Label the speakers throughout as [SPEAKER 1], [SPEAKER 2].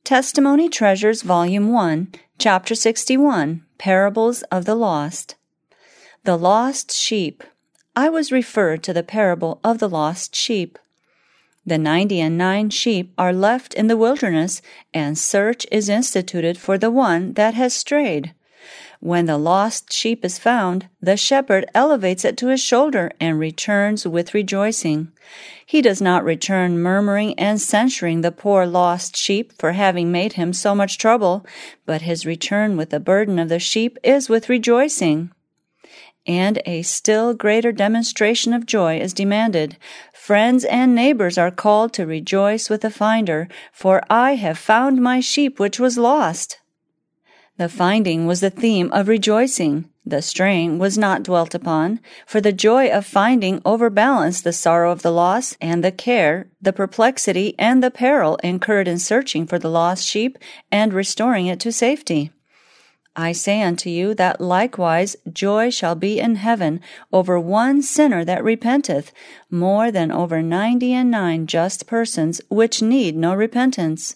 [SPEAKER 1] Testimony Treasures Volume 1, Chapter 61, Parables of the Lost. The Lost Sheep. I was referred to the parable of the lost sheep. The 99 sheep are left in the wilderness, and search is instituted for the one that has strayed. When the lost sheep is found, the shepherd elevates it to his shoulder and returns with rejoicing. He does not return murmuring and censuring the poor lost sheep for having made him so much trouble, but his return with the burden of the sheep is with rejoicing. And a still greater demonstration of joy is demanded. Friends and neighbors are called to rejoice with the finder, for I have found my sheep which was lost. The finding was the theme of rejoicing. The straying was not dwelt upon, for the joy of finding overbalanced the sorrow of the loss and the care, the perplexity, and the peril incurred in searching for the lost sheep and restoring it to safety. I say unto you that likewise joy shall be in heaven over one sinner that repenteth, more than over 99 just persons which need no repentance.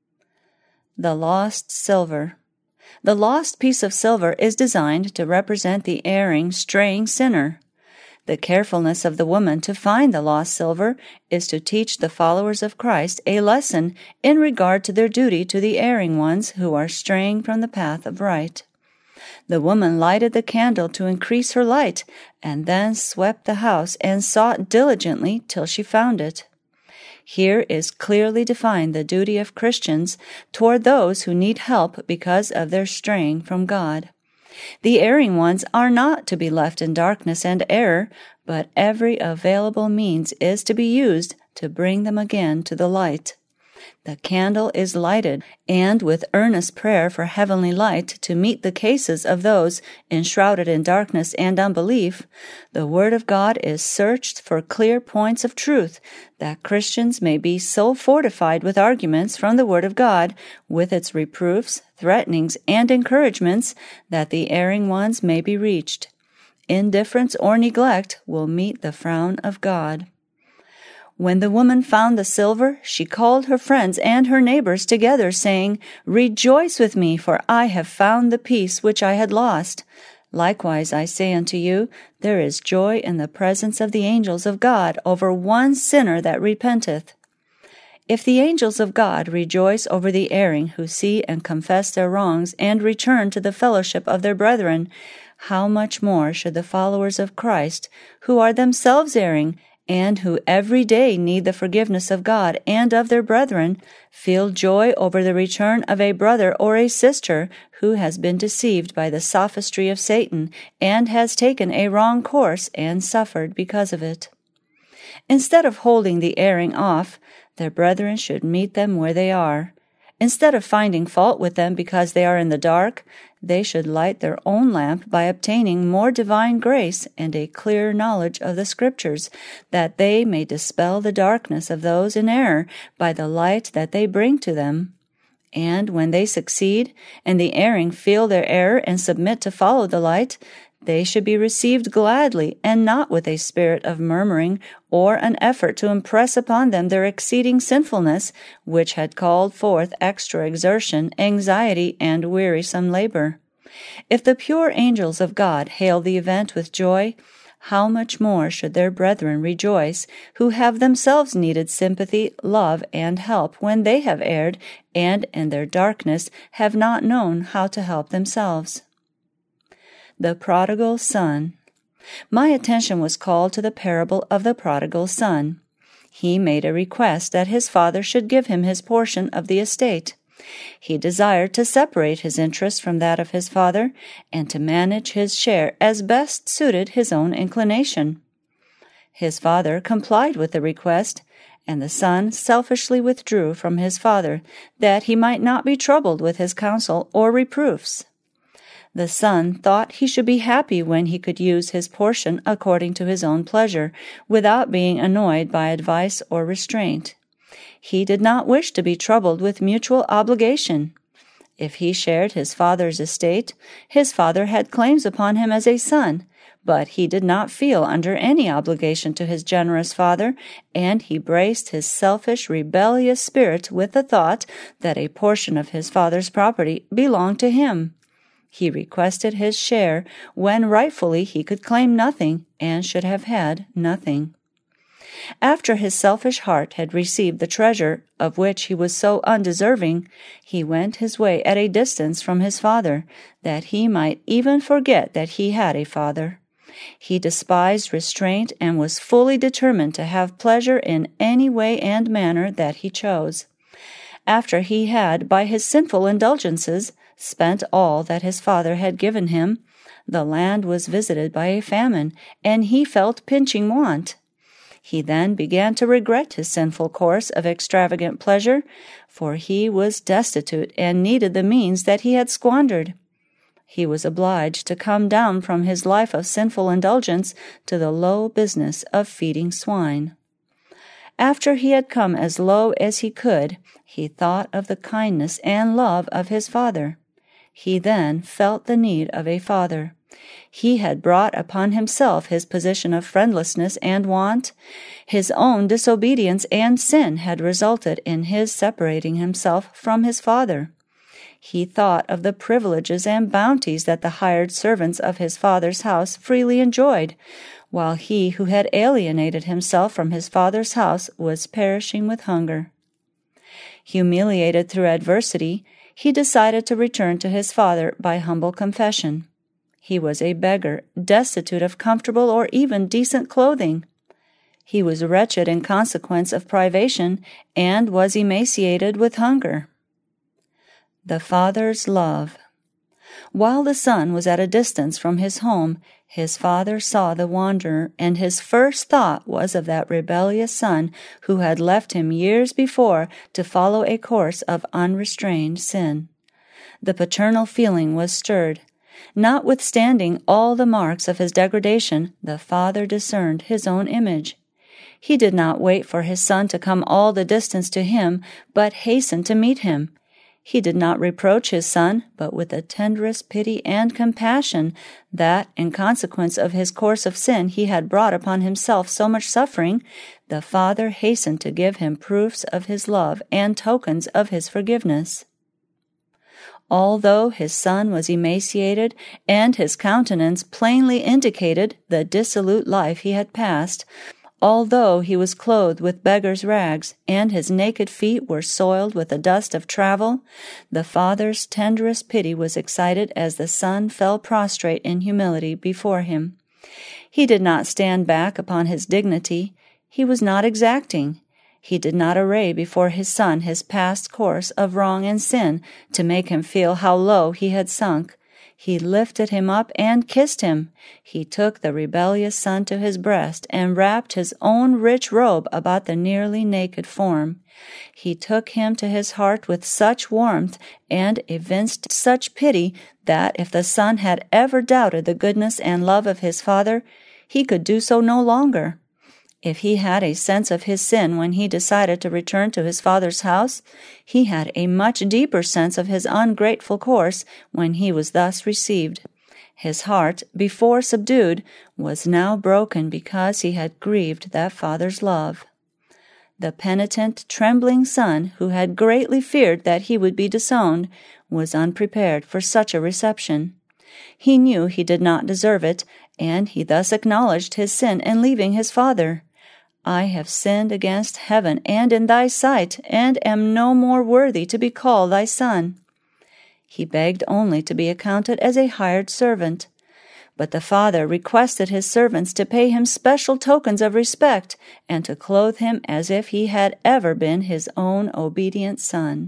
[SPEAKER 1] The lost silver. The lost piece of silver is designed to represent the erring, straying sinner. The carefulness of the woman to find the lost silver is to teach the followers of Christ a lesson in regard to their duty to the erring ones who are straying from the path of right. The woman lighted the candle to increase her light, and then swept the house and sought diligently till she found it. Here is clearly defined the duty of Christians toward those who need help because of their straying from God. The erring ones are not to be left in darkness and error, but every available means is to be used to bring them again to the light. The candle is lighted, and with earnest prayer for heavenly light to meet the cases of those enshrouded in darkness and unbelief, the Word of God is searched for clear points of truth, that Christians may be so fortified with arguments from the Word of God, with its reproofs, threatenings, and encouragements, that the erring ones may be reached. Indifference or neglect will meet the frown of God. When the woman found the silver, she called her friends and her neighbors together, saying, Rejoice with me, for I have found the piece which I had lost. Likewise, I say unto you, there is joy in the presence of the angels of God over one sinner that repenteth. If the angels of God rejoice over the erring who see and confess their wrongs and return to the fellowship of their brethren, how much more should the followers of Christ, who are themselves erring, and who every day need the forgiveness of God and of their brethren, feel joy over the return of a brother or a sister who has been deceived by the sophistry of Satan and has taken a wrong course and suffered because of it. Instead of holding the erring off, their brethren should meet them where they are. Instead of finding fault with them because they are in the dark, they should light their own lamp by obtaining more divine grace and a clearer knowledge of the Scriptures, that they may dispel the darkness of those in error by the light that they bring to them. And when they succeed, and the erring feel their error and submit to follow the light, they should be received gladly, and not with a spirit of murmuring or an effort to impress upon them their exceeding sinfulness, which had called forth extra exertion, anxiety, and wearisome labor. If the pure angels of God hail the event with joy, how much more should their brethren rejoice, who have themselves needed sympathy, love, and help when they have erred, and in their darkness have not known how to help themselves. The Prodigal Son. My attention was called to the parable of the prodigal son. He made a request that his father should give him his portion of the estate. He desired to separate his interest from that of his father, and to manage his share as best suited his own inclination. His father complied with the request, and the son selfishly withdrew from his father, that he might not be troubled with his counsel or reproofs. The son thought he should be happy when he could use his portion according to his own pleasure, without being annoyed by advice or restraint. He did not wish to be troubled with mutual obligation. If he shared his father's estate, his father had claims upon him as a son, But he did not feel under any obligation to his generous father, and he braced his selfish, rebellious spirit with the thought that a portion of his father's property belonged to him. He requested his share when rightfully he could claim nothing and should have had nothing. After his selfish heart had received the treasure of which he was so undeserving, he went his way at a distance from his father, that he might even forget that he had a father. He despised restraint and was fully determined to have pleasure in any way and manner that he chose. After he had, by his sinful indulgences, spent all that his father had given him, the land was visited by a famine, and he felt pinching want. He then began to regret his sinful course of extravagant pleasure, for he was destitute and needed the means that he had squandered. He was obliged to come down from his life of sinful indulgence to the low business of feeding swine. After he had come as low as he could, he thought of the kindness and love of his father. He then felt the need of a father. He had brought upon himself his position of friendlessness and want. His own disobedience and sin had resulted in his separating himself from his father. He thought of the privileges and bounties that the hired servants of his father's house freely enjoyed, while he who had alienated himself from his father's house was perishing with hunger. Humiliated through adversity, he decided to return to his father by humble confession. He was a beggar, destitute of comfortable or even decent clothing. He was wretched in consequence of privation and was emaciated with hunger. The father's love. While the son was at a distance from his home, his father saw the wanderer, and his first thought was of that rebellious son who had left him years before to follow a course of unrestrained sin. The paternal feeling was stirred. Notwithstanding all the marks of his degradation, the father discerned his own image. He did not wait for his son to come all the distance to him, but hastened to meet him. He did not reproach his son, but with the tenderest pity and compassion that, in consequence of his course of sin, he had brought upon himself so much suffering, the father hastened to give him proofs of his love and tokens of his forgiveness. Although his son was emaciated, and his countenance plainly indicated the dissolute life he had passed, although he was clothed with beggar's rags, and his naked feet were soiled with the dust of travel, the father's tenderest pity was excited as the son fell prostrate in humility before him. He did not stand back upon his dignity. He was not exacting. He did not array before his son his past course of wrong and sin to make him feel how low he had sunk. He lifted him up and kissed him. He took the rebellious son to his breast and wrapped his own rich robe about the nearly naked form. He took him to his heart with such warmth and evinced such pity that if the son had ever doubted the goodness and love of his father, he could do so no longer. If he had a sense of his sin when he decided to return to his father's house, he had a much deeper sense of his ungrateful course when he was thus received. His heart, before subdued, was now broken because he had grieved that father's love. The penitent, trembling son, who had greatly feared that he would be disowned, was unprepared for such a reception. He knew he did not deserve it, and he thus acknowledged his sin in leaving his father. I have sinned against heaven and in thy sight, and am no more worthy to be called thy son. He begged only to be accounted as a hired servant. But the father requested his servants to pay him special tokens of respect, and to clothe him as if he had ever been his own obedient son.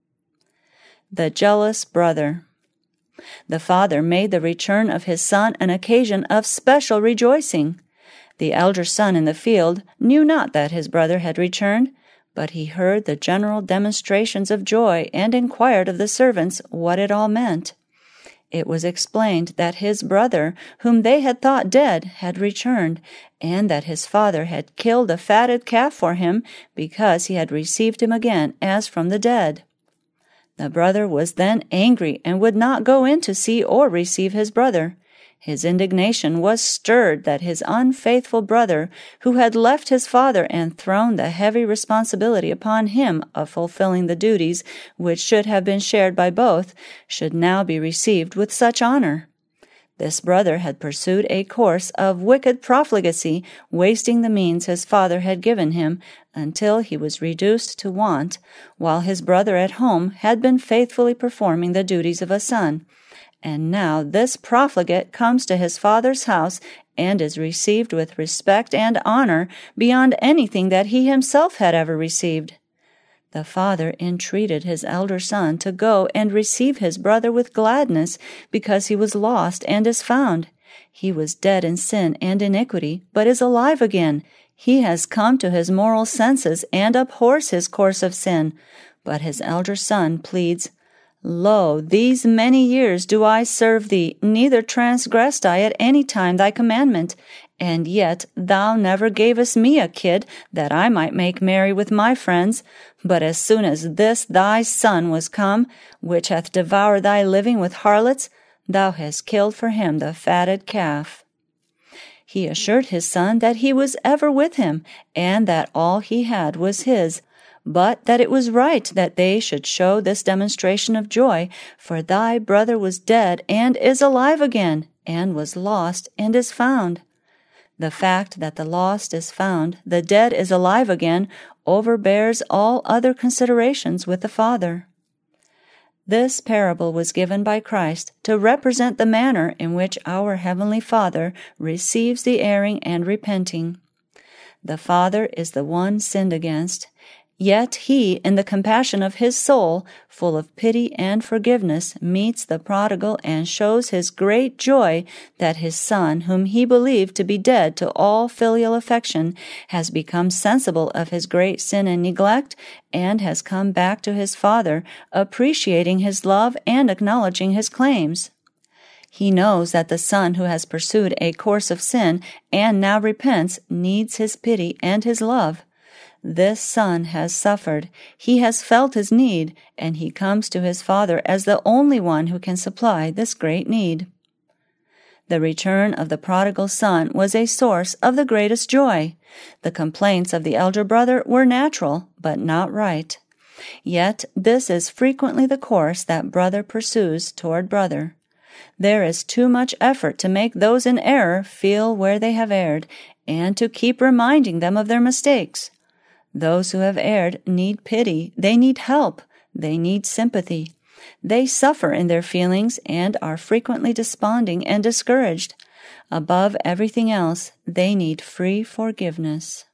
[SPEAKER 1] The jealous brother. The father made the return of his son an occasion of special rejoicing. The elder son in the field knew not that his brother had returned, but he heard the general demonstrations of joy and inquired of the servants what it all meant. It was explained that his brother, whom they had thought dead, had returned, and that his father had killed a fatted calf for him because he had received him again as from the dead. The brother was then angry and would not go in to see or receive his brother. His indignation was stirred that his unfaithful brother, who had left his father and thrown the heavy responsibility upon him of fulfilling the duties which should have been shared by both, should now be received with such honor. This brother had pursued a course of wicked profligacy, wasting the means his father had given him until he was reduced to want, while his brother at home had been faithfully performing the duties of a son. And now this profligate comes to his father's house and is received with respect and honor beyond anything that he himself had ever received. The father entreated his elder son to go and receive his brother with gladness, because he was lost and is found. He was dead in sin and iniquity, but is alive again. He has come to his moral senses and abhors his course of sin. But his elder son pleads, Lo, these many years do I serve thee, neither transgressed I at any time thy commandment. And yet thou never gavest me a kid, that I might make merry with my friends. But as soon as this thy son was come, which hath devoured thy living with harlots, thou hast killed for him the fatted calf. He assured his son that he was ever with him, and that all he had was his, but that it was right that they should show this demonstration of joy, for thy brother was dead and is alive again, and was lost and is found. The fact that the lost is found, the dead is alive again, overbears all other considerations with the Father. This parable was given by Christ to represent the manner in which our Heavenly Father receives the erring and repenting. The Father is the one sinned against, yet He, in the compassion of His soul, full of pity and forgiveness, meets the prodigal and shows His great joy that His Son, whom He believed to be dead to all filial affection, has become sensible of his great sin and neglect, and has come back to his Father, appreciating His love and acknowledging His claims. He knows that the son who has pursued a course of sin and now repents needs His pity and His love. This son has suffered, he has felt his need, and he comes to his Father as the only one who can supply this great need. The return of the prodigal son was a source of the greatest joy. The complaints of the elder brother were natural, but not right. Yet this is frequently the course that brother pursues toward brother. There is too much effort to make those in error feel where they have erred, and to keep reminding them of their mistakes. Those who have erred need pity, they need help, they need sympathy. They suffer in their feelings and are frequently desponding and discouraged. Above everything else, they need free forgiveness.